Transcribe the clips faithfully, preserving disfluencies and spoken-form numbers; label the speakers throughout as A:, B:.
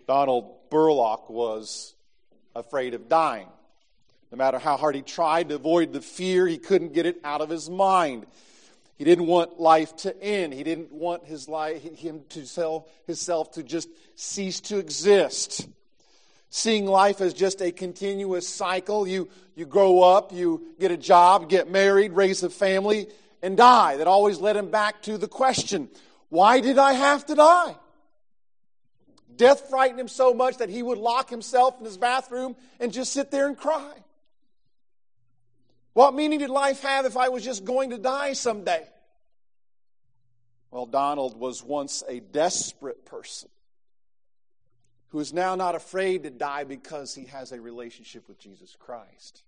A: Donald Burlock was afraid of dying. No matter how hard he tried to avoid the fear, he couldn't get it out of his mind. He didn't want life to end. He didn't want his life, him to sell himself to just cease to exist. Seeing life as just a continuous cycle. You, you grow up, you get a job, get married, raise a family, and die. That always led him back to the question, why did I have to die? Death frightened him so much that he would lock himself in his bathroom and just sit there and cry. What meaning did life have if I was just going to die someday? Well, Donald was once a desperate person who is now not afraid to die because he has a relationship with Jesus Christ.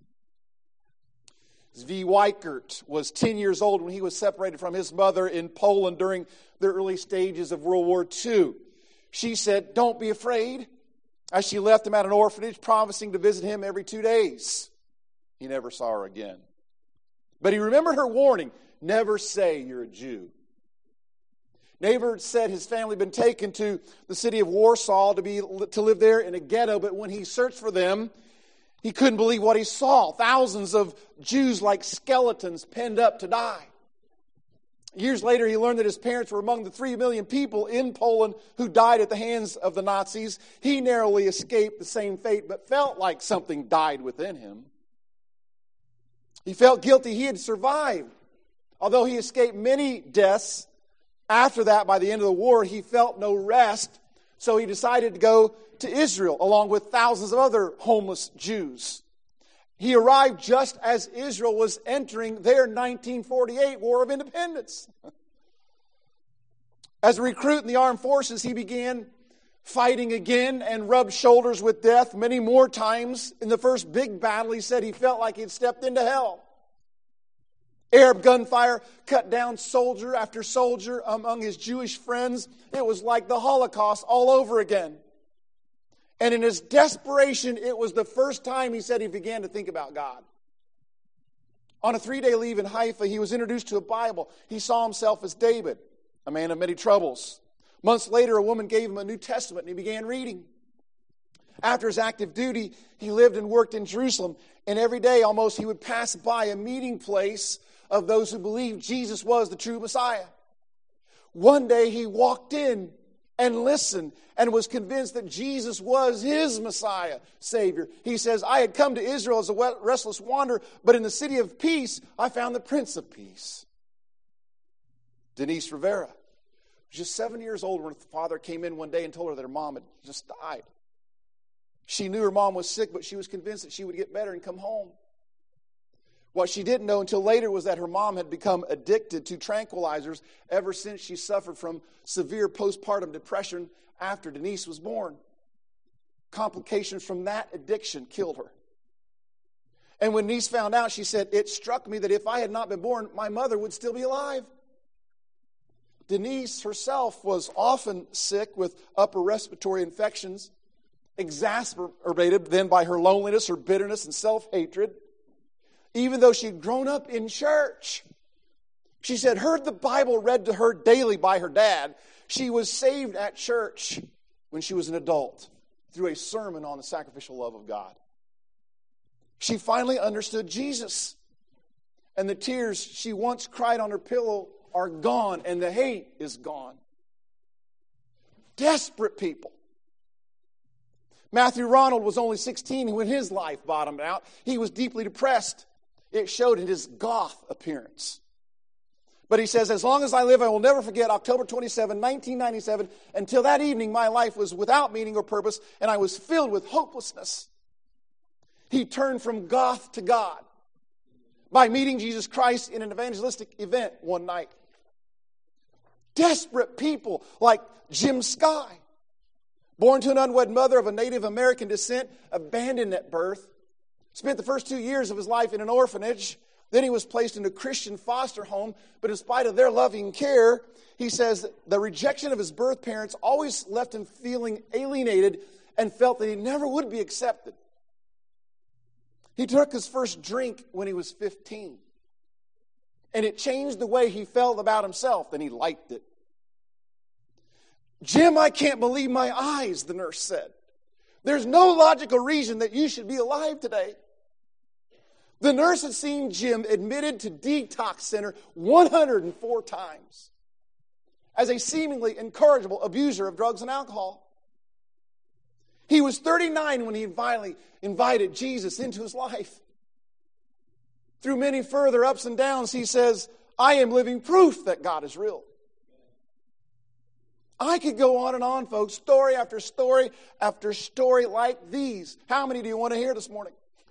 A: Zvi Weikert was ten years old when he was separated from his mother in Poland during the early stages of World War Two. She said, "Don't be afraid," as she left him at an orphanage, promising to visit him every two days. He never saw her again. But he remembered her warning, never say you're a Jew. Neighbor said his family had been taken to the city of Warsaw to be to live there in a ghetto, but when he searched for them, he couldn't believe what he saw. Thousands of Jews like skeletons penned up to die. Years later, he learned that his parents were among the three million people in Poland who died at the hands of the Nazis. He narrowly escaped the same fate, but felt like something died within him. He felt guilty he had survived. Although he escaped many deaths, after that, by the end of the war, he felt no rest. So he decided to go to Israel along with thousands of other homeless Jews. He arrived just as Israel was entering their nineteen forty-eight War of Independence. As a recruit in the armed forces, he began fighting again and rubbed shoulders with death many more times. In the first big battle, he said he felt like he had stepped into hell. Arab gunfire cut down soldier after soldier among his Jewish friends. It was like the Holocaust all over again. And in his desperation, it was the first time he said he began to think about God. On a three-day leave in Haifa, he was introduced to a Bible. He saw himself as David, a man of many troubles. Months later, a woman gave him a New Testament and he began reading. After his active duty, he lived and worked in Jerusalem. And every day, almost, he would pass by a meeting place of those who believed Jesus was the true Messiah. One day, he walked in and listened and was convinced that Jesus was his Messiah, Savior. He says, I had come to Israel as a restless wanderer, but in the city of peace, I found the Prince of Peace. Denise Rivera was just seven years old when her father came in one day and told her that her mom had just died. She knew her mom was sick, but she was convinced that she would get better and come home. What she didn't know until later was that her mom had become addicted to tranquilizers ever since she suffered from severe postpartum depression after Denise was born. Complications from that addiction killed her. And when Denise found out, she said, it struck me that if I had not been born, my mother would still be alive. Denise herself was often sick with upper respiratory infections, exacerbated then by her loneliness, her bitterness, and self-hatred. Even though she'd grown up in church, she said, heard the Bible read to her daily by her dad. She was saved at church when she was an adult through a sermon on the sacrificial love of God. She finally understood Jesus. And the tears she once cried on her pillow are gone, and the hate is gone. Desperate people. Matthew Ronald was only sixteen when his life bottomed out. He was deeply depressed. It showed in his goth appearance. But he says, as long as I live, I will never forget October twenty-seventh, nineteen ninety-seven. Until that evening, my life was without meaning or purpose, and I was filled with hopelessness. He turned from goth to God by meeting Jesus Christ in an evangelistic event one night. Desperate people like Jim Sky, born to an unwed mother of a Native American descent, abandoned at birth, spent the first two years of his life in an orphanage. Then he was placed in a Christian foster home. But in spite of their loving care, he says the rejection of his birth parents always left him feeling alienated and felt that he never would be accepted. He took his first drink when he was fifteen. And it changed the way he felt about himself, and he liked it. Jim, I can't believe my eyes, the nurse said. There's no logical reason that you should be alive today. The nurse had seen Jim admitted to detox center one hundred four times as a seemingly incorrigible abuser of drugs and alcohol. He was thirty-nine when he finally invited Jesus into his life. Through many further ups and downs, he says, I am living proof that God is real. I could go on and on, folks, story after story after story like these. How many do you want to hear this morning?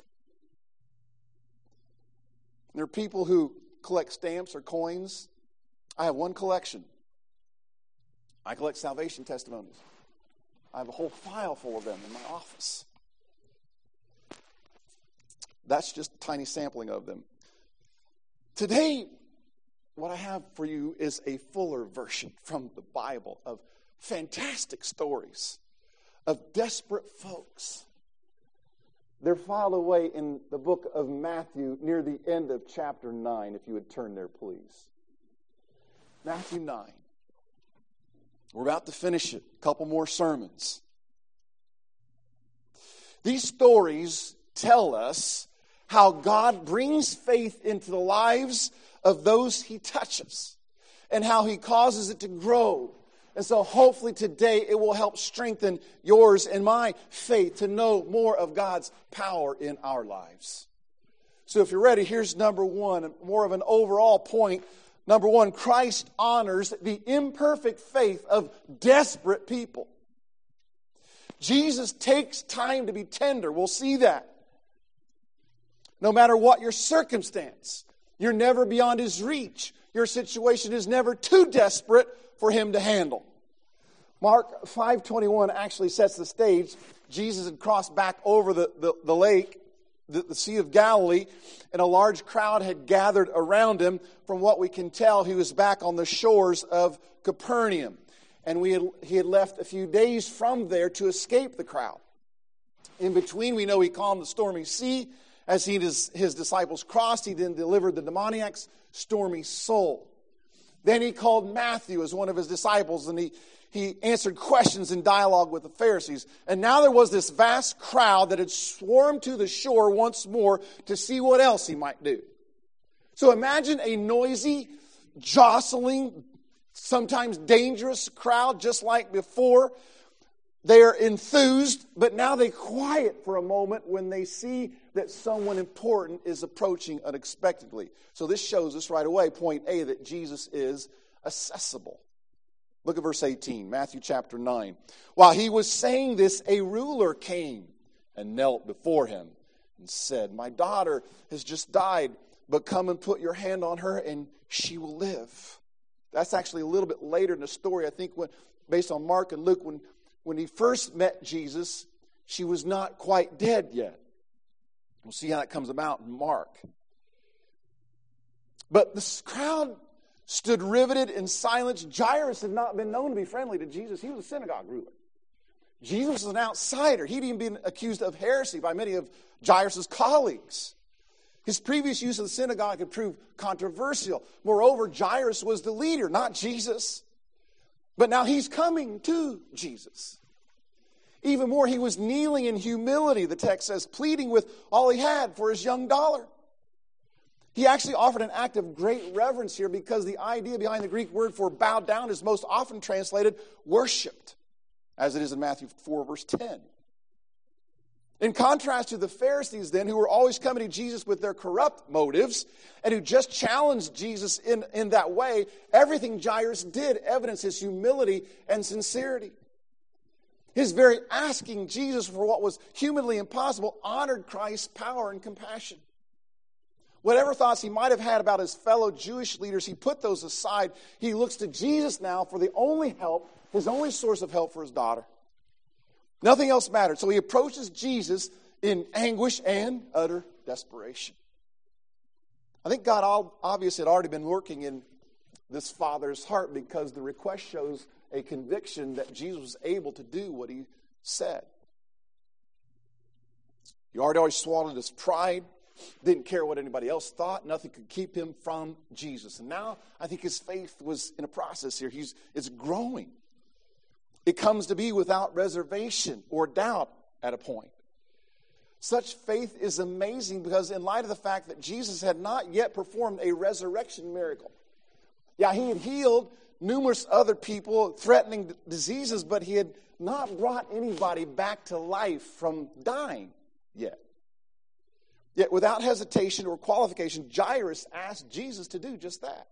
A: There are people who collect stamps or coins. I have one collection. I collect salvation testimonies. I have a whole file full of them in my office. That's just a tiny sampling of them. Today, what I have for you is a fuller version from the Bible of fantastic stories of desperate folks. They're filed away in the book of Matthew near the end of chapter nine, if you would turn there, please. Matthew nine. We're about to finish it. A couple more sermons. These stories tell us how God brings faith into the lives of those he touches and how he causes it to grow. And so hopefully today it will help strengthen yours and my faith to know more of God's power in our lives. So if you're ready, here's number one, more of an overall point. Number one, Christ honors the imperfect faith of desperate people. Jesus takes time to be tender. We'll see that. No matter what your circumstance, you're never beyond his reach. Your situation is never too desperate for him to handle. Mark five twenty-one actually sets the stage. Jesus had crossed back over the, the, the lake, the, the Sea of Galilee, and a large crowd had gathered around him. From what we can tell, he was back on the shores of Capernaum. And we had, he had left a few days from there to escape the crowd. In between, we know he calmed the stormy sea. As he and his, his disciples crossed, he then delivered the demoniac's stormy soul. Then he called Matthew as one of his disciples, and he, he answered questions in dialogue with the Pharisees. And now there was this vast crowd that had swarmed to the shore once more to see what else he might do. So imagine a noisy, jostling, sometimes dangerous crowd just like before. They are enthused, but now they quiet for a moment when they see that someone important is approaching unexpectedly. So this shows us right away, point A, that Jesus is accessible. Look at verse eighteen, Matthew chapter nine. While he was saying this, a ruler came and knelt before him and said, my daughter has just died, but come and put your hand on her and she will live. That's actually a little bit later in the story. I think when, based on Mark and Luke, when When he first met Jesus, she was not quite dead yet. We'll see how that comes about in Mark. But this crowd stood riveted in silence. Jairus had not been known to be friendly to Jesus. He was a synagogue ruler. Jesus was an outsider. He'd even been accused of heresy by many of Jairus' colleagues. His previous use of the synagogue had proved controversial. Moreover, Jairus was the leader, not Jesus. But now he's coming to Jesus. Even more, he was kneeling in humility, the text says, pleading with all he had for his young daughter. He actually offered an act of great reverence here because the idea behind the Greek word for bowed down is most often translated worshipped, as it is in Matthew four, verse ten. In contrast to the Pharisees then, who were always coming to Jesus with their corrupt motives and who just challenged Jesus in, in that way, everything Jairus did evidenced his humility and sincerity. His very asking Jesus for what was humanly impossible honored Christ's power and compassion. Whatever thoughts he might have had about his fellow Jewish leaders, he put those aside. He looks to Jesus now for the only help, his only source of help for his daughter. Nothing else mattered. So he approaches Jesus in anguish and utter desperation. I think God obviously had already been working in this father's heart because the request shows a conviction that Jesus was able to do what he said. He already always swallowed his pride, didn't care what anybody else thought. Nothing could keep him from Jesus. And now I think his faith was in a process here. He's, it's growing. It comes to be without reservation or doubt at a point. Such faith is amazing because in light of the fact that Jesus had not yet performed a resurrection miracle. Yeah, he had healed numerous other people threatening diseases, but he had not brought anybody back to life from dying yet. Yet without hesitation or qualification, Jairus asked Jesus to do just that.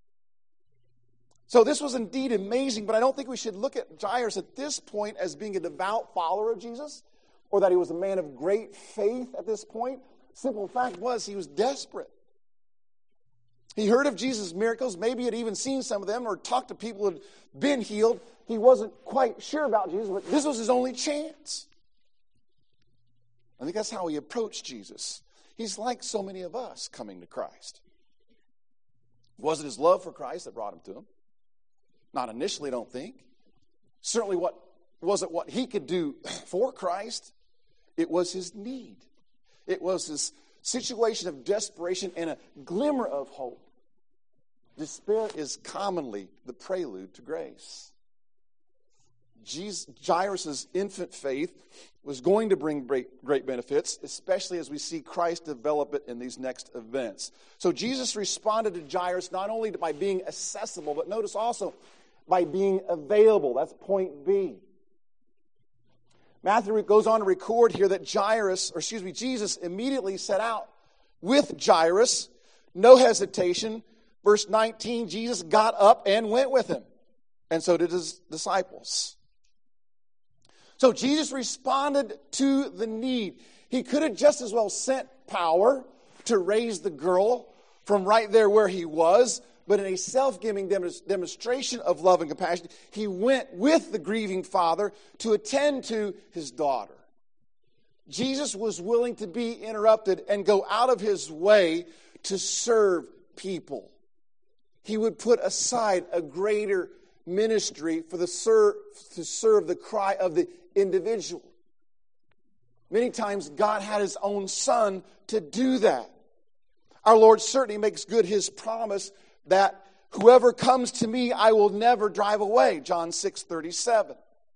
A: So this was indeed amazing, but I don't think we should look at Jairus at this point as being a devout follower of Jesus or that he was a man of great faith at this point. Simple fact was he was desperate. He heard of Jesus' miracles, maybe had even seen some of them or talked to people who had been healed. He wasn't quite sure about Jesus, but this was his only chance. I think that's how he approached Jesus. He's like so many of us coming to Christ. It wasn't his love for Christ that brought him to him. Not initially, I don't think. Certainly what wasn't what he could do for Christ. It was his need. It was his situation of desperation and a glimmer of hope. Despair is commonly the prelude to grace. Jesus, Jairus' infant faith was going to bring great, great benefits, especially as we see Christ develop it in these next events. So Jesus responded to Jairus not only by being accessible, but notice also by being available. That's point B. Matthew goes on to record here that Jairus, or excuse me, Jesus immediately set out with Jairus, no hesitation. Verse nineteen, Jesus got up and went with him, and so did his disciples. So Jesus responded to the need. He could have just as well sent power to raise the girl from right there where he was, but in a self-giving demonstration of love and compassion, he went with the grieving father to attend to his daughter. Jesus was willing to be interrupted and go out of his way to serve people. He would put aside a greater ministry for the serve, to serve the cry of the individual. Many times God had his own son to do that. Our Lord certainly makes good his promise that whoever comes to me, I will never drive away. John six thirty-seven.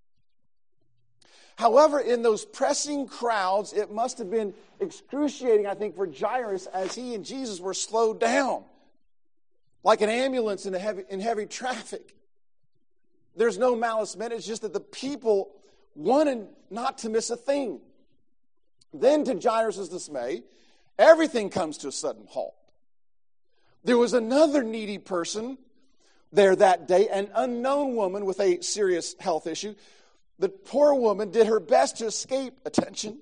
A: However, in those pressing crowds, it must have been excruciating, I think, for Jairus as he and Jesus were slowed down. Like an ambulance in, a heavy, in heavy traffic. There's no malice meant. It's just that the people wanted not to miss a thing. Then, to Jairus' dismay, everything comes to a sudden halt. There was another needy person there that day, an unknown woman with a serious health issue. The poor woman did her best to escape attention.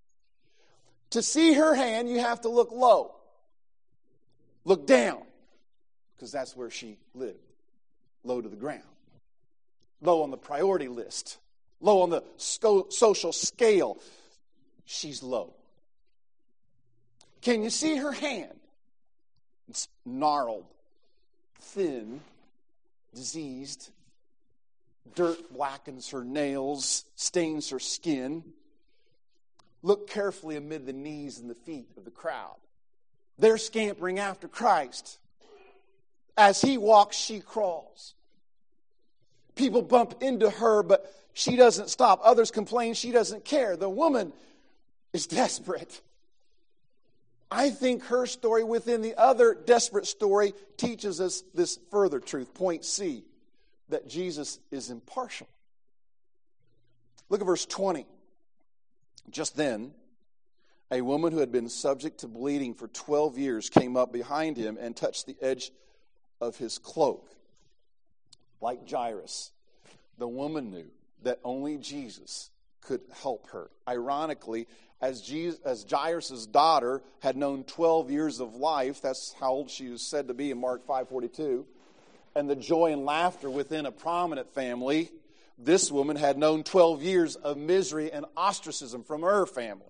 A: To see her hand, you have to look low. Look down, because that's where she lived, low to the ground. Low on the priority list. Low on the sco- social scale. She's low. Can you see her hand? It's gnarled, thin, diseased. Dirt blackens her nails, stains her skin. Look carefully amid the knees and the feet of the crowd. They're scampering after Christ. As he walks, she crawls. People bump into her, but she doesn't stop. Others complain she doesn't care. The woman is desperate. I think her story within the other desperate story teaches us this further truth. Point C, that Jesus is impartial. Look at verse twenty. Just then, a woman who had been subject to bleeding for twelve years came up behind him and touched the edge of his cloak. Like Jairus, the woman knew that only Jesus could help her. Ironically, as, Jesus, as Jairus' daughter had known twelve years of life, that's how old she was said to be in Mark five forty-two, and the joy and laughter within a prominent family, this woman had known twelve years of misery and ostracism from her family.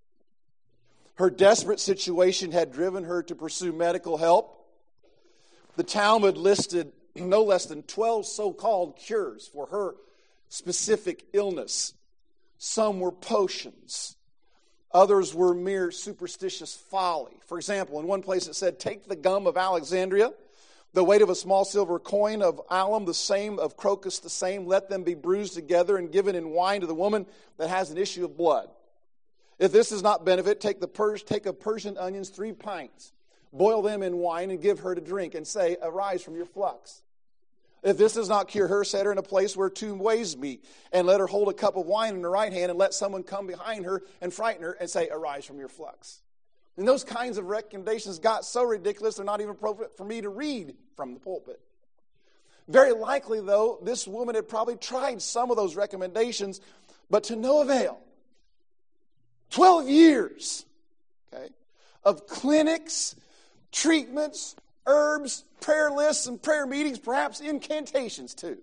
A: Her desperate situation had driven her to pursue medical help. The Talmud listed no less than twelve so-called cures for her specific illness. Some were potions. Others were mere superstitious folly. For example, in one place it said, take the gum of Alexandria, The weight of a small silver coin of alum, the same of crocus, the same. Let them be bruised together and given in wine to the woman that has an issue of blood. If this does not benefit, take the pers- take of Persian onions, three pints. Boil them in wine and give her to drink, and say, arise from your flux. If this does not cure her, set her in a place where two ways meet, and let her hold a cup of wine in her right hand, and let someone come behind her and frighten her, and say, arise from your flux. And those kinds of recommendations got so ridiculous, they're not even appropriate for me to read from the pulpit. Very likely, though, this woman had probably tried some of those recommendations, but to no avail. Twelve years, okay, of clinics, treatments, herbs, prayer lists, and prayer meetings, perhaps incantations too.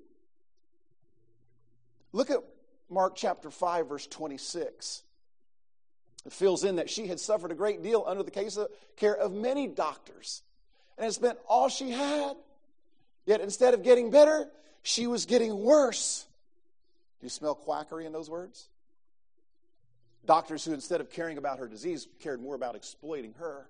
A: Look at Mark chapter five, verse twenty-six. It fills in that she had suffered a great deal under the case of, care of many doctors, and had spent all she had. Yet instead of getting better, she was getting worse. Do you smell quackery in those words? Doctors who, instead of caring about her disease, cared more about exploiting her.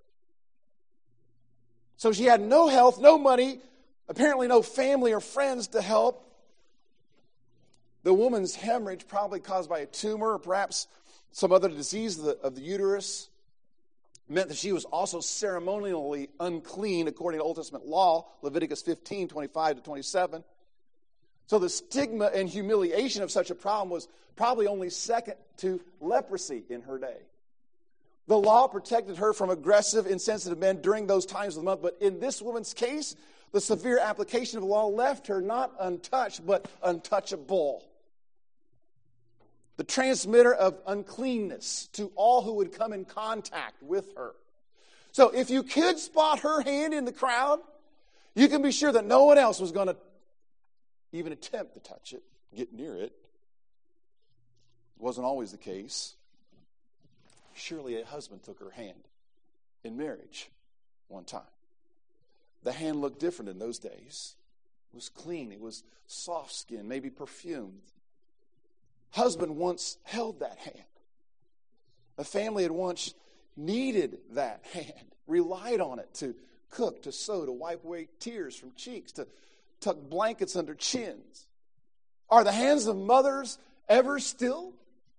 A: So she had no health, no money, apparently no family or friends to help. The woman's hemorrhage, probably caused by a tumor or perhaps some other disease of the, of the uterus, meant that she was also ceremonially unclean according to Old Testament law, Leviticus fifteen, twenty-five to twenty-seven. So the stigma and humiliation of such a problem was probably only second to leprosy in her day. The law protected her from aggressive, insensitive men during those times of the month, but in this woman's case, the severe application of the law left her not untouched, but untouchable. The transmitter of uncleanness to all who would come in contact with her. So if you could spot her hand in the crowd, you can be sure that no one else was going to even attempt to touch it, get near it. It wasn't always the case. Surely a husband took her hand in marriage one time. The hand looked different in those days. It was clean. It was soft skin, maybe perfumed. Husband once held that hand. A family had once needed that hand, relied on it to cook, to sew, to wipe away tears from cheeks, to tuck blankets under chins. Are the hands of mothers ever still?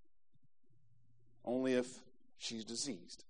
A: Only if she's diseased.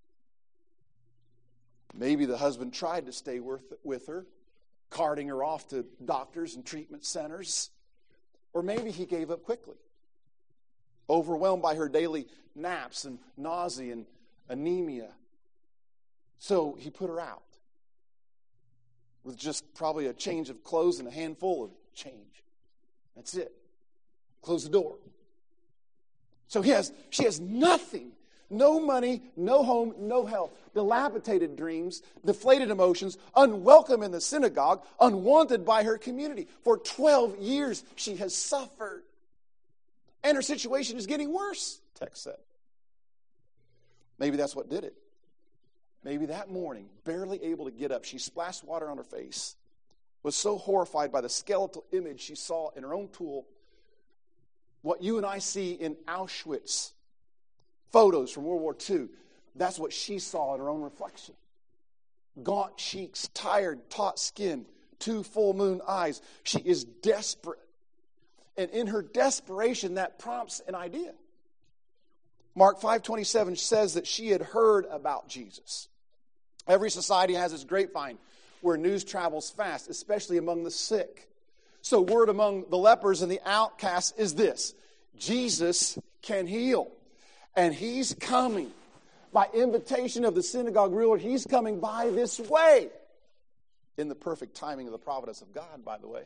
A: Maybe the husband tried to stay with her, carting her off to doctors and treatment centers. Or maybe he gave up quickly, overwhelmed by her daily naps and nausea and anemia. So he put her out with just probably a change of clothes and a handful of change. That's it. Close the door. So he has, she has nothing. No money, no home, no health. Dilapidated dreams, deflated emotions, unwelcome in the synagogue, unwanted by her community. For twelve years she has suffered. And her situation is getting worse, text said. Maybe that's what did it. Maybe that morning, barely able to get up, she splashed water on her face, was so horrified by the skeletal image she saw in her own pool, what you and I see in Auschwitz, photos from World War Two, that's what she saw in her own reflection. Gaunt cheeks, tired, taut skin, two full moon eyes. She is desperate. And in her desperation, that prompts an idea. Mark five twenty-seven says that she had heard about Jesus. Every society has its grapevine where news travels fast, especially among the sick. So word among the lepers and the outcasts is this: Jesus can heal. And he's coming. By invitation of the synagogue ruler, he's coming by this way. In the perfect timing of the providence of God, by the way.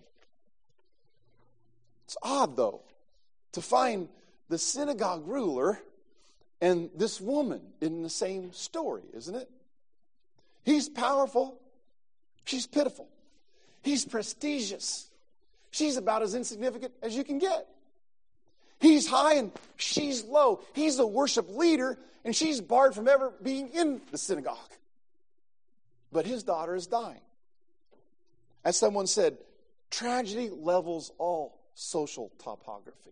A: It's odd, though, to find the synagogue ruler and this woman in the same story, isn't it? He's powerful. She's pitiful. He's prestigious. She's about as insignificant as you can get. He's high and she's low. He's a worship leader and she's barred from ever being in the synagogue. But his daughter is dying. As someone said, tragedy levels all social topography.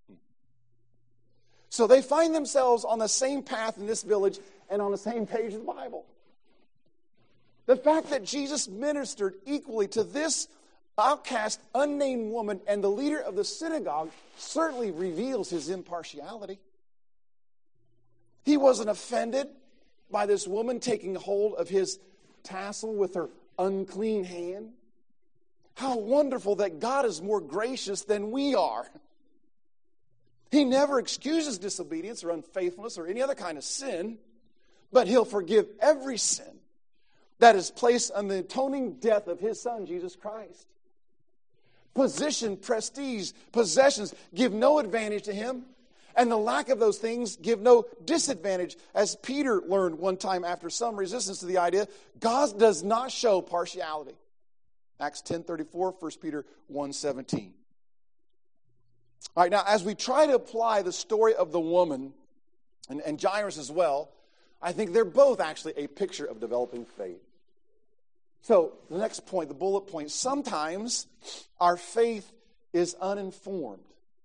A: So they find themselves on the same path in this village and on the same page of the Bible. The fact that Jesus ministered equally to this outcast, unnamed woman and the leader of the synagogue certainly reveals his impartiality. He wasn't offended by this woman taking hold of his tassel with her unclean hand. How wonderful that God is more gracious than we are. He never excuses disobedience or unfaithfulness or any other kind of sin, but he'll forgive every sin that is placed on the atoning death of his Son, Jesus Christ. Position, prestige, possessions give no advantage to him, and the lack of those things give no disadvantage. As Peter learned one time after some resistance to the idea, God does not show partiality. Acts ten thirty-four, First Peter one seventeen. All right, now as we try to apply the story of the woman and, and Jairus as well, I think they're both actually a picture of developing faith. So the next point, the bullet point, sometimes our faith is uninformed.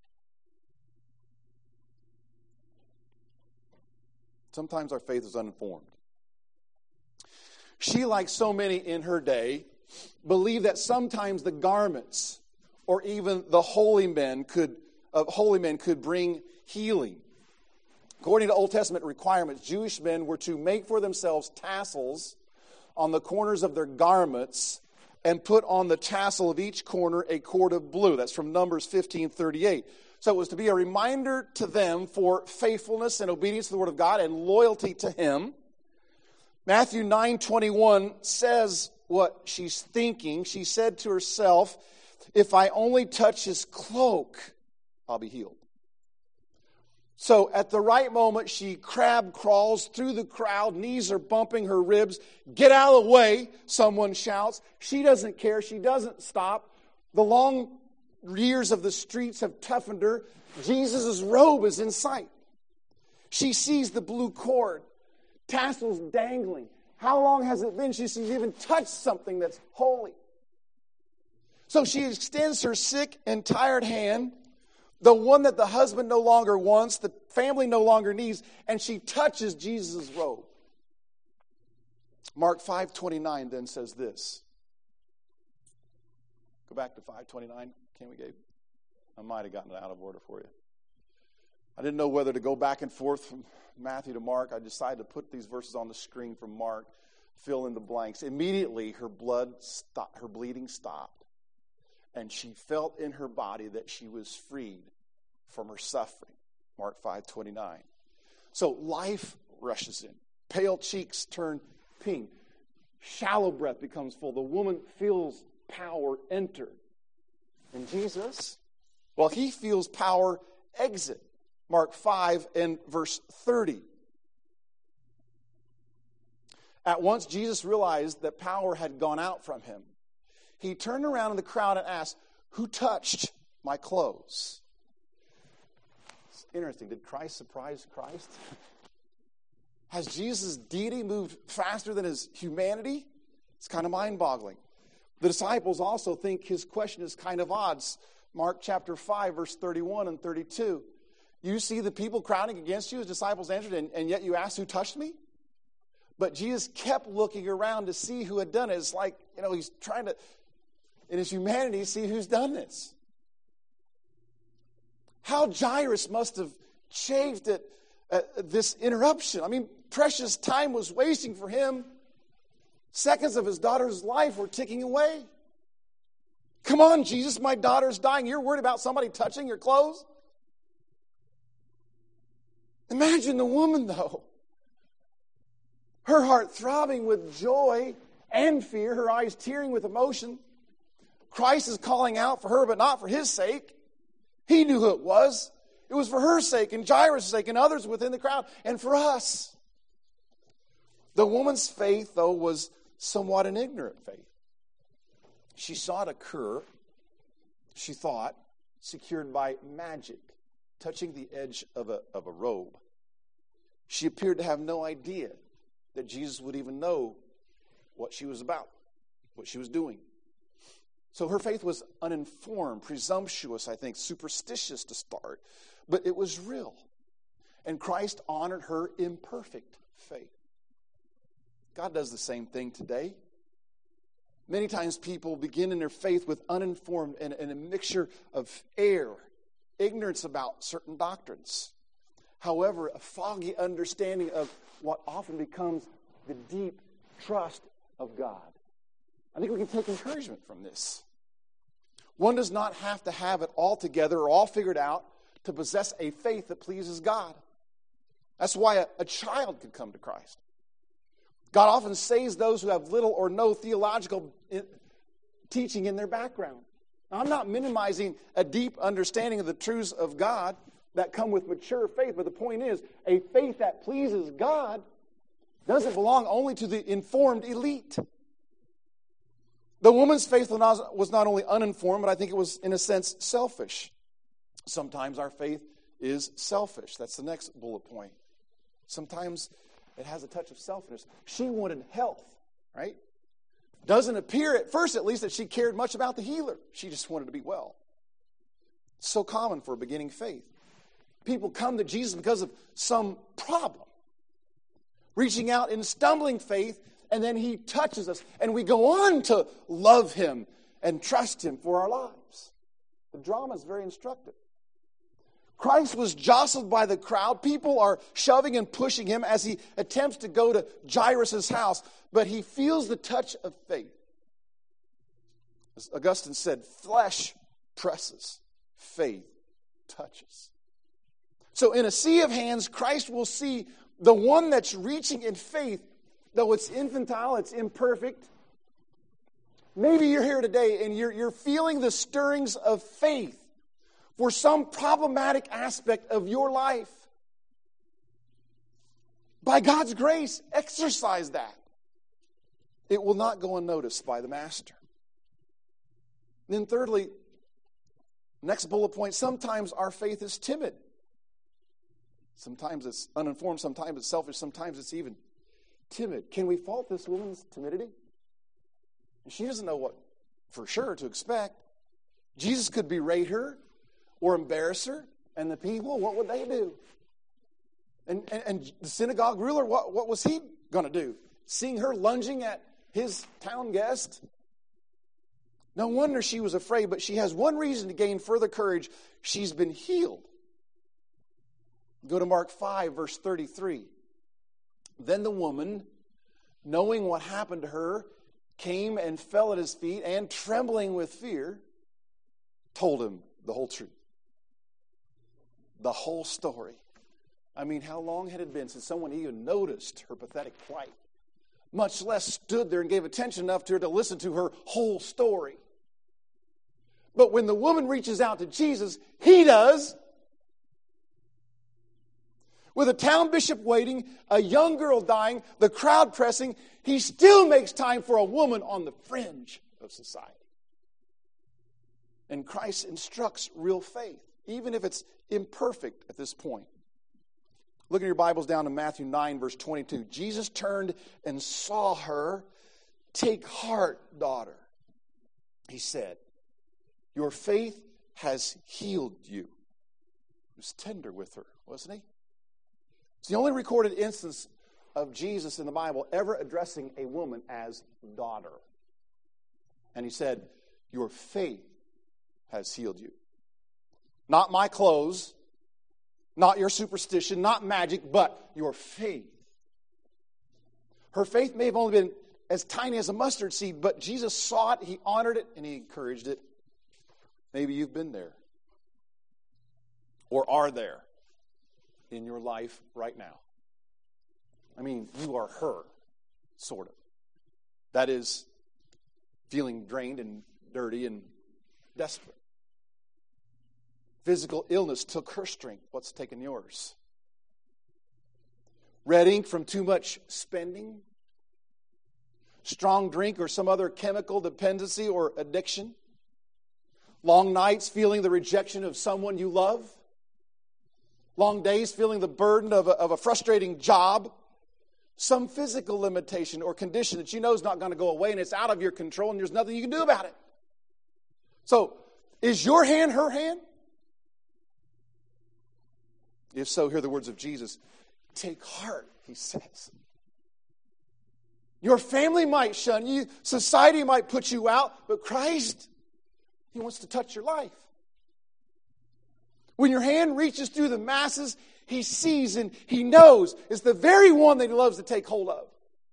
A: Sometimes our faith is uninformed. She, like so many in her day, believed that sometimes the garments or even the holy men could, uh, holy men could bring healing. According to Old Testament requirements, Jewish men were to make for themselves tassels on the corners of their garments and put on the tassel of each corner a cord of blue. That's from Numbers fifteen thirty-eight. So it was to be a reminder to them for faithfulness and obedience to the Word of God and loyalty to Him. Matthew nine twenty-one says what she's thinking. She said to herself, if I only touch His cloak, I'll be healed. So at the right moment, she crab crawls through the crowd. Knees are bumping her ribs. Get out of the way, someone shouts. She doesn't care. She doesn't stop. The long years of the streets have toughened her. Jesus' robe is in sight. She sees the blue cord, tassels dangling. How long has it been since she's even touched something that's holy? So she extends her sick and tired hand, the one that the husband no longer wants, the family no longer needs, and she touches Jesus' robe. Mark five twenty-nine then says this. Go back to five twenty-nine, can we, Gabe? I might have gotten it out of order for you. I didn't know whether to go back and forth from Matthew to Mark. I decided to put these verses on the screen from Mark, fill in the blanks. Immediately, her blood stopped, her bleeding stopped, and she felt in her body that she was freed from her suffering. Mark five twenty-nine. So life rushes in. Pale cheeks turn pink. Shallow breath becomes full. The woman feels power enter. And Jesus, well, he feels power exit. Mark five and verse thirty. At once Jesus realized that power had gone out from him. He turned around in the crowd and asked, who touched my clothes? It's interesting. Did Christ surprise Christ? Has Jesus' deity moved faster than his humanity? It's kind of mind-boggling. The disciples also think his question is kind of odd. Mark chapter five, verse thirty-one and thirty-two. You see the people crowding against you, his disciples answered, and, and yet you ask who touched me? But Jesus kept looking around to see who had done it. It's like, you know, he's trying to, in his humanity, see who's done this. How Jairus must have chafed at, at this interruption. I mean, precious time was wasting for him. Seconds of his daughter's life were ticking away. Come on, Jesus, my daughter's dying. You're worried about somebody touching your clothes? Imagine the woman, though. Her heart throbbing with joy and fear, her eyes tearing with emotion. Christ is calling out for her, but not for his sake. He knew who it was. It was for her sake and Jairus' sake and others within the crowd and for us. The woman's faith, though, was somewhat an ignorant faith. She saw it occur, she thought, secured by magic, touching the edge of a, of a robe. She appeared to have no idea that Jesus would even know what she was about, what she was doing. So her faith was uninformed, presumptuous, I think, superstitious to start, but it was real. And Christ honored her imperfect faith. God does the same thing today. Many times people begin in their faith with uninformed and, and a mixture of error, ignorance about certain doctrines. However, a foggy understanding of what often becomes the deep trust of God. I think we can take encouragement from this. One does not have to have it all together or all figured out to possess a faith that pleases God. That's why a, a child could come to Christ. God often saves those who have little or no theological teaching in their background. Now, I'm not minimizing a deep understanding of the truths of God that come with mature faith, but the point is, a faith that pleases God doesn't belong only to the informed elite. The woman's faith was not only uninformed, but I think it was, in a sense, selfish. Sometimes our faith is selfish. That's the next bullet point. Sometimes it has a touch of selfishness. She wanted health, right? Doesn't appear, at first at least, that she cared much about the healer. She just wanted to be well. It's so common for a beginning faith. People come to Jesus because of some problem, reaching out in stumbling faith, and then he touches us, and we go on to love him and trust him for our lives. The drama is very instructive. Christ was jostled by the crowd. People are shoving and pushing him as he attempts to go to Jairus' house, but he feels the touch of faith. As Augustine said, flesh presses, faith touches. So in a sea of hands, Christ will see the one that's reaching in faith, though it's infantile, it's imperfect. Maybe you're here today and you're, you're feeling the stirrings of faith for some problematic aspect of your life. By God's grace, exercise that. It will not go unnoticed by the Master. And then thirdly, next bullet point, sometimes our faith is timid. Sometimes it's uninformed, sometimes it's selfish, sometimes it's even timid. Can we fault this woman's timidity? She doesn't know what for sure to expect. Jesus could berate her or embarrass her, and the people, what would they do? And, and, and the synagogue ruler, what, what was he going to do? Seeing her lunging at his town guest? No wonder she was afraid, but she has one reason to gain further courage. She's been healed. Go to Mark five, verse thirty-three. Then the woman, knowing what happened to her, came and fell at his feet, and trembling with fear, told him the whole truth. The whole story. I mean, how long had it been since someone even noticed her pathetic plight? Much less stood there and gave attention enough to her to listen to her whole story. But when the woman reaches out to Jesus, he does. With a town bishop waiting, a young girl dying, the crowd pressing, he still makes time for a woman on the fringe of society. And Christ instructs real faith, even if it's imperfect at this point. Look in your Bibles down to Matthew nine, verse twenty-two. Jesus turned and saw her. Take heart, daughter, he said. Your faith has healed you. He was tender with her, wasn't he? It's the only recorded instance of Jesus in the Bible ever addressing a woman as daughter. And he said, your faith has healed you. Not my clothes, not your superstition, not magic, but your faith. Her faith may have only been as tiny as a mustard seed, but Jesus saw it, he honored it, and he encouraged it. Maybe you've been there or are there in your life right now. I mean, you are her, sort of. That is, feeling drained and dirty and desperate. Physical illness took her strength. What's taken yours? Red ink from too much spending? Strong drink or some other chemical dependency or addiction? Long nights feeling the rejection of someone you love? Long days feeling the burden of a, of a frustrating job? Some physical limitation or condition that you know is not going to go away and it's out of your control and there's nothing you can do about it. So, is your hand her hand? If so, hear the words of Jesus. Take heart, he says. Your family might shun you. Society might put you out. But Christ, He wants to touch your life. When your hand reaches through the masses, He sees and He knows it's the very one that He loves to take hold of.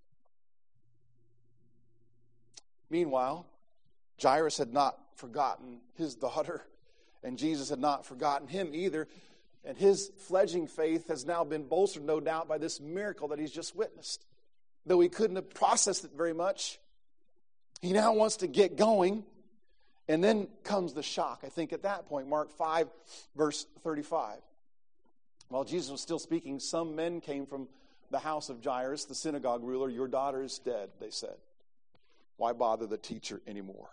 A: Meanwhile, Jairus had not forgotten his daughter, and Jesus had not forgotten him either. And his fledgling faith has now been bolstered, no doubt, by this miracle that he's just witnessed. Though he couldn't have processed it very much, he now wants to get going. And then comes the shock, I think, at that point. Mark five, verse thirty-five. While Jesus was still speaking, some men came from the house of Jairus, the synagogue ruler. Your daughter is dead, they said. Why bother the teacher anymore?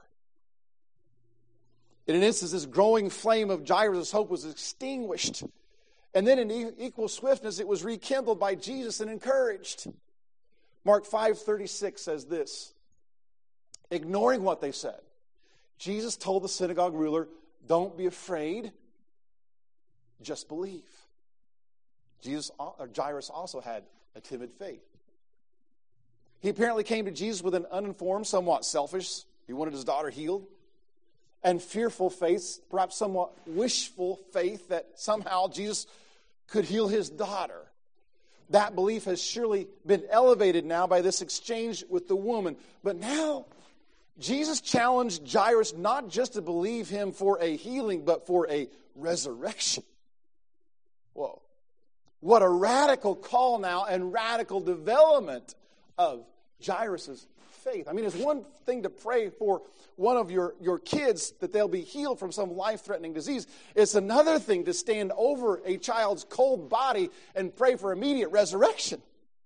A: In an instant, this growing flame of Jairus' hope was extinguished. And then in equal swiftness, it was rekindled by Jesus and encouraged. Mark five thirty-six says this. Ignoring what they said, Jesus told the synagogue ruler, don't be afraid, just believe. Jesus, or Jairus also had a timid faith. He apparently came to Jesus with an uninformed, somewhat selfish, he wanted his daughter healed, and fearful faith, perhaps somewhat wishful faith that somehow Jesus could heal his daughter. That belief has surely been elevated now by this exchange with the woman. But now, Jesus challenged Jairus not just to believe him for a healing, but for a resurrection. Whoa. What a radical call now and radical development of Jairus' faith. I mean, it's one thing to pray for one of your, your kids that they'll be healed from some life-threatening disease. It's another thing to stand over a child's cold body and pray for immediate resurrection.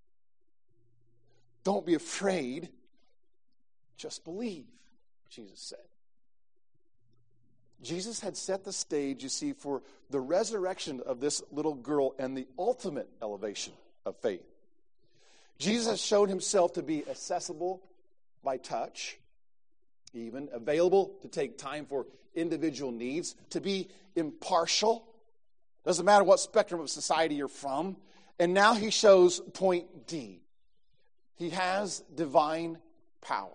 A: Don't be afraid. Just believe, Jesus said. Jesus had set the stage, you see, for the resurrection of this little girl and the ultimate elevation of faith. Jesus has shown himself to be accessible by touch, even available to take time for individual needs, to be impartial. Doesn't matter what spectrum of society you're from. And now he shows point D. He has divine power.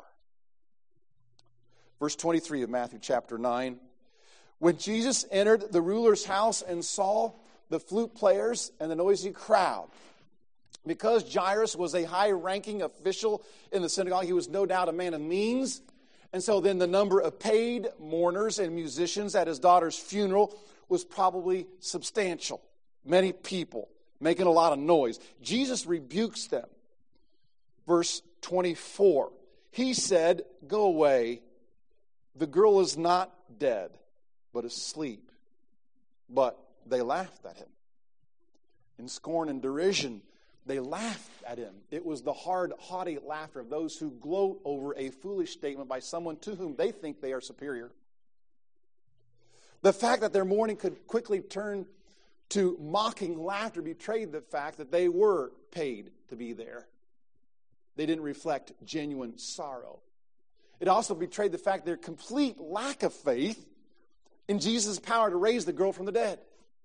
A: Verse twenty-three of Matthew chapter nine. When Jesus entered the ruler's house and saw the flute players and the noisy crowd, because Jairus was a high-ranking official in the synagogue, he was no doubt a man of means. And so then the number of paid mourners and musicians at his daughter's funeral was probably substantial. Many people making a lot of noise. Jesus rebukes them. Verse twenty-four. He said, go away. The girl is not dead, but asleep. But they laughed at him. In scorn and derision, they laughed at him. It was the hard, haughty laughter of those who gloat over a foolish statement by someone to whom they think they are superior. The fact that their mourning could quickly turn to mocking laughter betrayed the fact that they were paid to be there. They didn't reflect genuine sorrow. It also betrayed the fact their complete lack of faith in Jesus' power to raise the girl from the dead.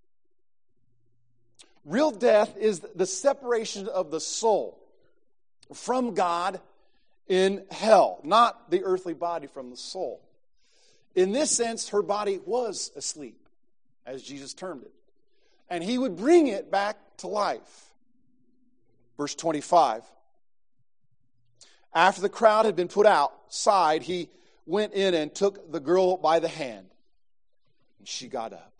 A: Real death is the separation of the soul from God in hell, not the earthly body from the soul. In this sense, her body was asleep, as Jesus termed it. And he would bring it back to life. Verse twenty-five. After the crowd had been put outside, he went in and took the girl by the hand. And she got up.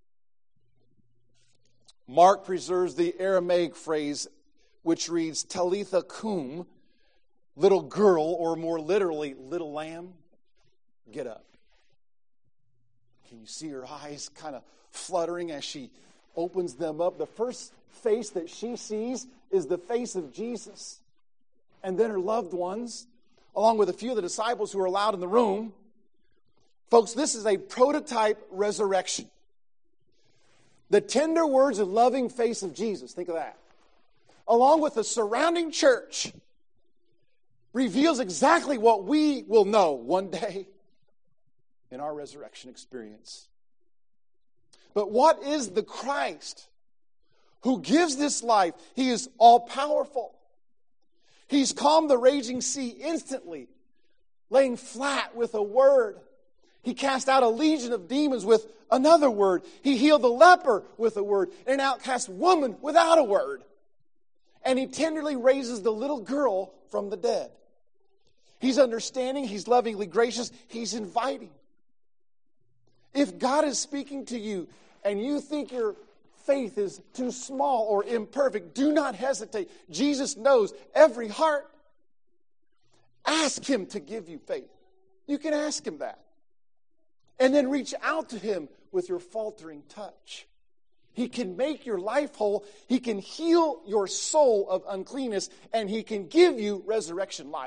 A: Mark preserves the Aramaic phrase which reads, Talitha cum, little girl, or more literally, little lamb, get up. Can you see her eyes kind of fluttering as she opens them up? The first face that she sees is the face of Jesus. And then her loved ones, along with a few of the disciples who are allowed in the room. Folks, this is a prototype resurrection. The tender words and loving face of Jesus, think of that, along with the surrounding church, reveals exactly what we will know one day in our resurrection experience. But what is the Christ who gives this life? He is all-powerful. He's calmed the raging sea instantly, laying flat with a word. He cast out a legion of demons with another word. He healed the leper with a word, and an outcast woman without a word. And he tenderly raises the little girl from the dead. He's understanding. He's lovingly gracious. He's inviting. If God is speaking to you and you think your faith is too small or imperfect, do not hesitate. Jesus knows every heart. Ask Him to give you faith. You can ask Him that. And then reach out to Him with your faltering touch. He can make your life whole. He can heal your soul of uncleanness. And He can give you resurrection life.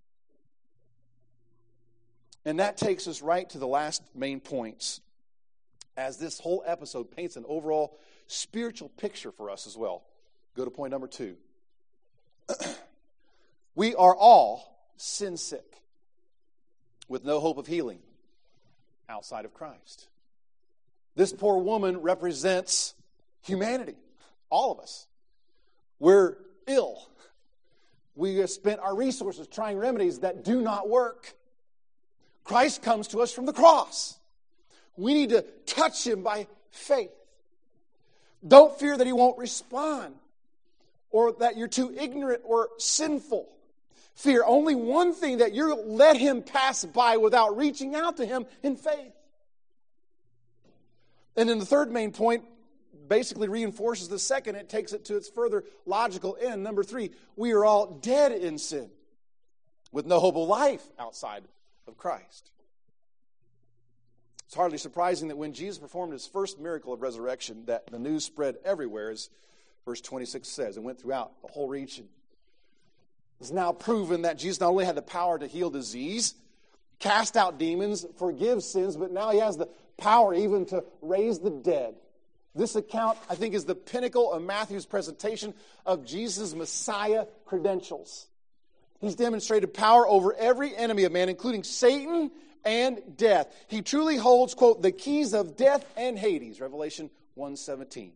A: And that takes us right to the last main points, as this whole episode paints an overall spiritual picture for us as well. Go to point number two. We are all sin sick with no hope of healing outside of Christ. This poor woman represents humanity, all of us. We're ill. We have spent our resources trying remedies that do not work. Christ comes to us from the cross. We need to touch Him by faith. Don't fear that He won't respond or that you're too ignorant or sinful. Fear only one thing, that you'll let Him pass by without reaching out to Him in faith. And then the third main point basically reinforces the second. It takes it to its further logical end. Number three, we are all dead in sin with no hope of life outside of Christ. It's hardly surprising that when Jesus performed His first miracle of resurrection, that the news spread everywhere, as verse twenty-six says, and went throughout the whole region. It's now proven that Jesus not only had the power to heal disease, cast out demons, forgive sins, but now He has the power even to raise the dead. This account, I think, is the pinnacle of Matthew's presentation of Jesus' Messiah credentials. He's demonstrated power over every enemy of man, including Satan and death. He truly holds, quote, the keys of death and Hades, Revelation one seventeen.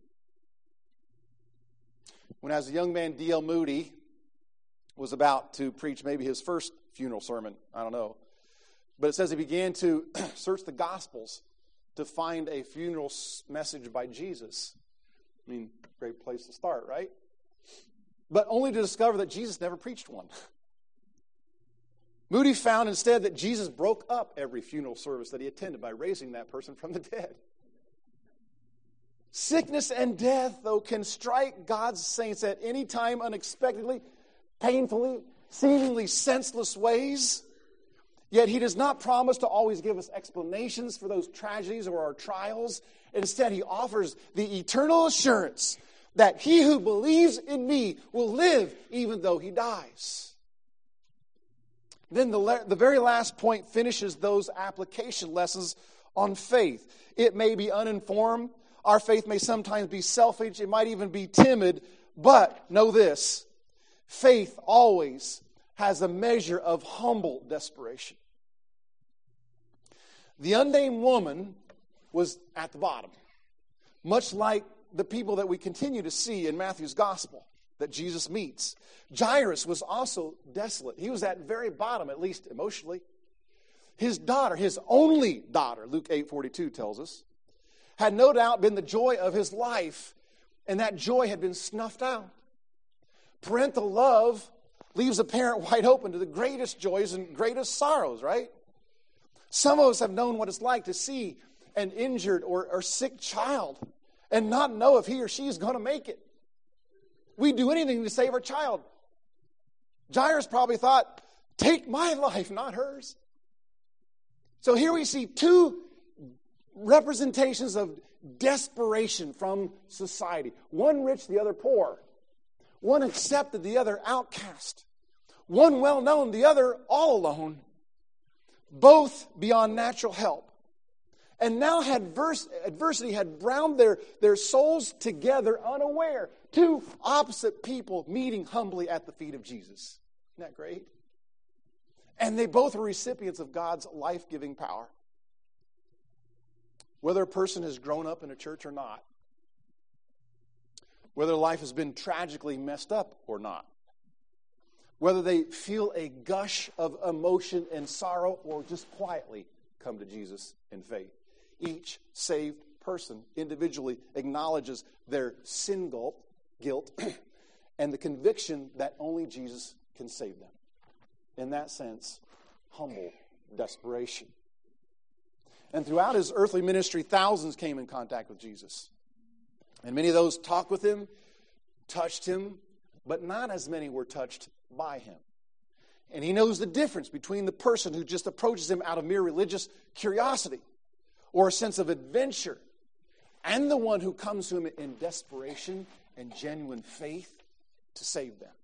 A: When as a young man, D L Moody was about to preach maybe his first funeral sermon, I don't know. But it says he began to search the Gospels to find a funeral message by Jesus. I mean, great place to start, right? But only to discover that Jesus never preached one. Moody found instead that Jesus broke up every funeral service that he attended by raising that person from the dead. Sickness and death, though, can strike God's saints at any time unexpectedly, painfully, seemingly senseless ways. Yet He does not promise to always give us explanations for those tragedies or our trials. Instead, He offers the eternal assurance that he who believes in me will live even though he dies. Then the, the very last point finishes those application lessons on faith. It may be uninformed. Our faith may sometimes be selfish. It might even be timid. But know this, faith always has a measure of humble desperation. The unnamed woman was at the bottom, much like the people that we continue to see in Matthew's gospel that Jesus meets. Jairus was also desolate. He was at very bottom, at least emotionally. His daughter, his only daughter, Luke eight forty-two tells us, had no doubt been the joy of his life, and that joy had been snuffed out. Parental love leaves a parent wide open to the greatest joys and greatest sorrows, right? Some of us have known what it's like to see an injured or, or sick child and not know if he or she is going to make it. We'd do anything to save our child. Jairus probably thought, take my life, not hers. So here we see two representations of desperation from society. One rich, the other poor. One accepted, the other outcast. One well-known, the other all alone. Both beyond natural help. And now had verse, adversity had bound their, their souls together unaware. Two opposite people meeting humbly at the feet of Jesus. Isn't that great? And they both were recipients of God's life-giving power. Whether a person has grown up in a church or not, whether life has been tragically messed up or not, whether they feel a gush of emotion and sorrow or just quietly come to Jesus in faith. Each saved person individually acknowledges their sin guilt and the conviction that only Jesus can save them. In that sense, humble desperation. And throughout his earthly ministry, thousands came in contact with Jesus. And many of those talked with him, touched him, but not as many were touched by him. And he knows the difference between the person who just approaches him out of mere religious curiosity or a sense of adventure and the one who comes to him in desperation and genuine faith to save them.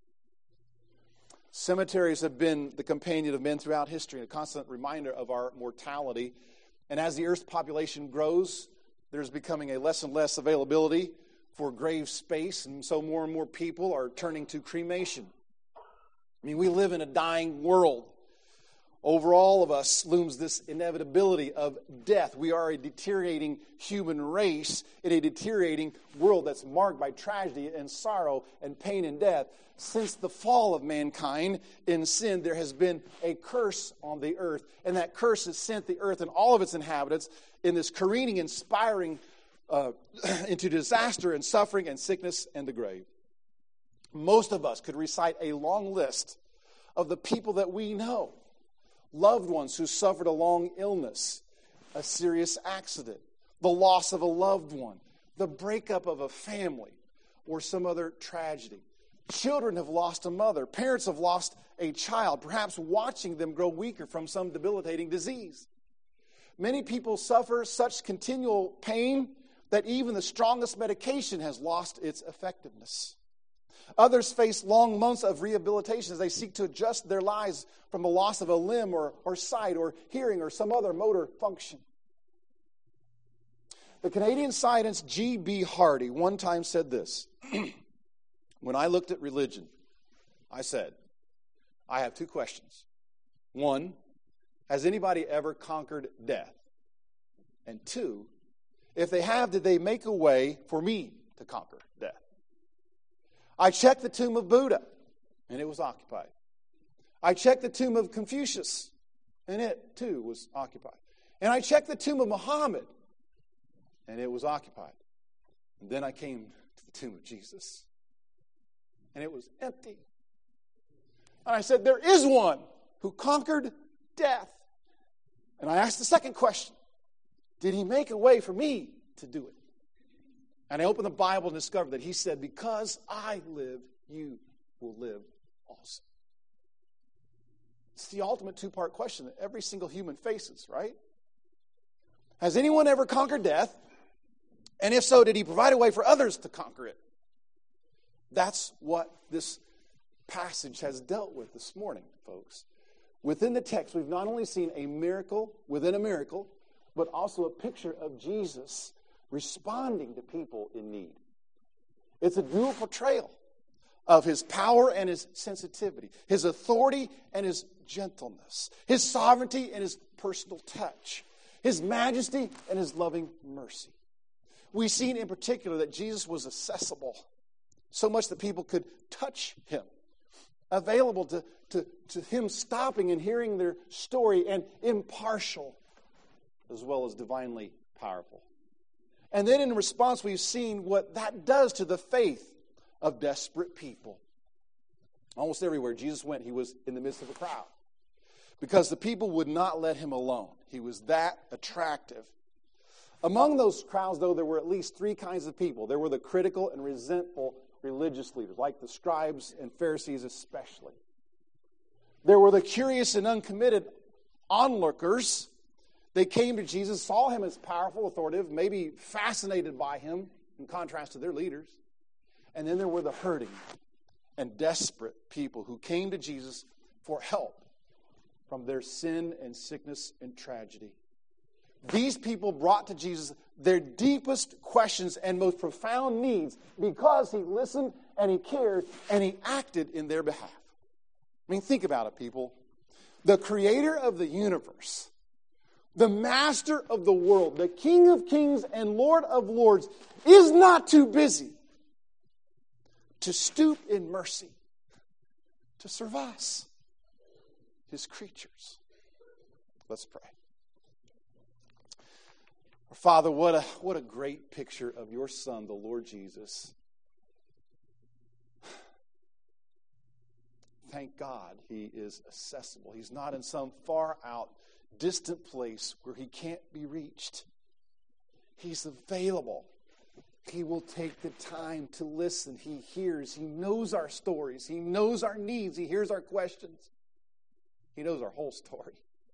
A: Cemeteries have been the companion of men throughout history, a constant reminder of our mortality. And as the earth's population grows, there's becoming a less and less availability for grave space, and so more and more people are turning to cremation. I mean, we live in a dying world. Over all of us looms this inevitability of death. We are a deteriorating human race in a deteriorating world that's marked by tragedy and sorrow and pain and death. Since the fall of mankind in sin, there has been a curse on the earth. And that curse has sent the earth and all of its inhabitants in this careening, inspiring uh, into disaster and suffering and sickness and the grave. Most of us could recite a long list of the people that we know, loved ones who suffered a long illness, a serious accident, the loss of a loved one, the breakup of a family, or some other tragedy. Children have lost a mother. Parents have lost a child, perhaps watching them grow weaker from some debilitating disease. Many people suffer such continual pain that even the strongest medication has lost its effectiveness. Others face long months of rehabilitation as they seek to adjust their lives from the loss of a limb or, or sight or hearing or some other motor function. The Canadian scientist G B Hardy one time said this: when I looked at religion, I said, I have two questions. One, has anybody ever conquered death? And two, if they have, did they make a way for me to conquer death? I checked the tomb of Buddha, and it was occupied. I checked the tomb of Confucius, and it, too, was occupied. And I checked the tomb of Muhammad, and it was occupied. And then I came to the tomb of Jesus, and it was empty. And I said, there is one who conquered death. And I asked the second question, did he make a way for me to do it? And I opened the Bible and discovered that he said, because I live, you will live also. It's the ultimate two-part question that every single human faces, right? Has anyone ever conquered death? And if so, did he provide a way for others to conquer it? That's what this passage has dealt with this morning, folks. Within the text, we've not only seen a miracle within a miracle, but also a picture of Jesus responding to people in need. It's a dual portrayal of his power and his sensitivity, his authority and his gentleness, his sovereignty and his personal touch, his majesty and his loving mercy. We've seen in particular that Jesus was accessible, so much that people could touch him, available to, to, to him stopping and hearing their story, and impartial as well as divinely powerful. And then in response, we've seen what that does to the faith of desperate people. Almost everywhere Jesus went, he was in the midst of a crowd, because the people would not let him alone. He was that attractive. Among those crowds, though, there were at least three kinds of people. There were the critical and resentful religious leaders, like the scribes and Pharisees especially. There were the curious and uncommitted onlookers. They came to Jesus, saw him as powerful, authoritative, maybe fascinated by him in contrast to their leaders. And then there were the hurting and desperate people who came to Jesus for help from their sin and sickness and tragedy. These people brought to Jesus their deepest questions and most profound needs because he listened and he cared and he acted in their behalf. I mean, think about it, people. The creator of the universe, the master of the world, the King of kings and Lord of lords, is not too busy to stoop in mercy to serve us, His creatures. Let's pray. Father, what a, what a great picture of your Son, the Lord Jesus. Thank God He is accessible. He's not in some far out, distant place where He can't be reached. He's available. He will take the time to listen. He hears. He knows our stories. He knows our needs. He hears our questions. He knows our whole story.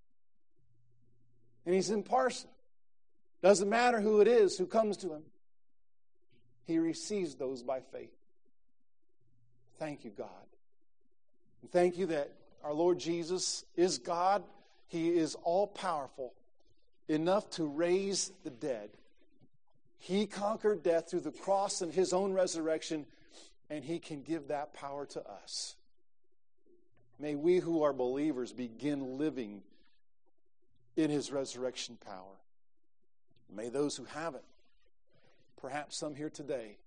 A: And He's impartial. Doesn't matter who it is who comes to Him. He receives those by faith. Thank you, God. And thank you that our Lord Jesus is God. He is all-powerful, enough to raise the dead. He conquered death through the cross and His own resurrection, and He can give that power to us. May we who are believers begin living in His resurrection power. May those who haven't, perhaps some here today,